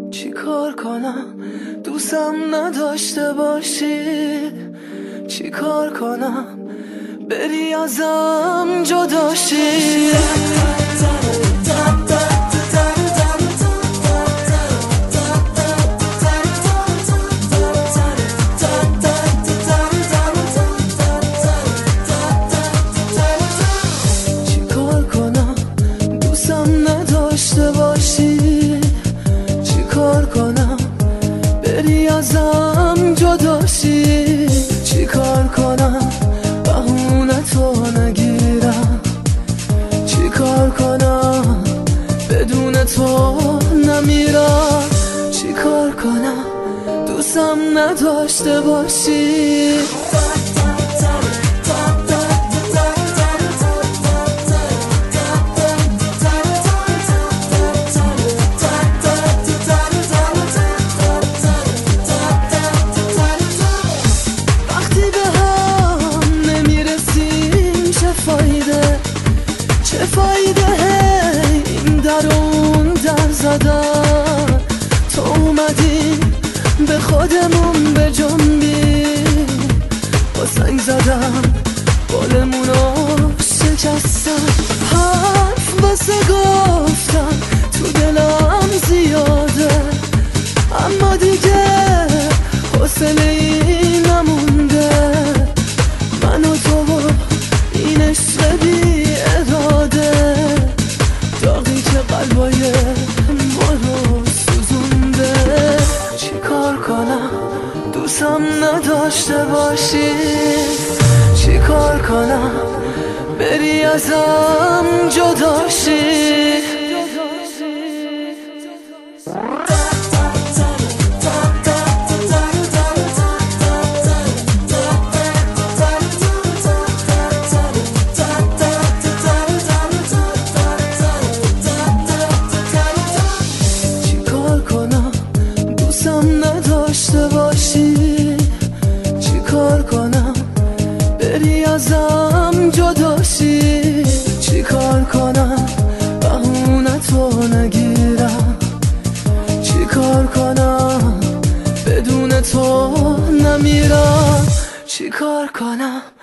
چی کار کنم دوستم نداشته باشی؟ چی کار کنم بری ازم جداشی؟ چی کار کنم دوستم نداشته باشی؟ چی کار کنم بری ازم جداشی؟ چی کار کنم بهونه تو نگیرم؟ چی کار کنم بدون تو نمیرم؟ چی کار کنم دوستم نداشته باشی؟ چه فایده این در اون در زدن؟ تو اومدی به خودمون بجنبی، با سنگ زدم بالمونو شکستم، حرف واسه گفتم تو دلم زیاده، اما دیگه حوصله ای نمونده. من و تو این عشق بی اراده، داغی که قلبای ما رو سوزونده. چی کار کنم دوستم نداشته باشی؟ چی کار کنم بری ازم جداشی؟ نداشته باشی؟ چی کار کنم بری ازم جداشی؟ چی کار کنم بهونه تو نگیرم؟ چی کار کنم بدون تو نمیرم؟ چی کار کنم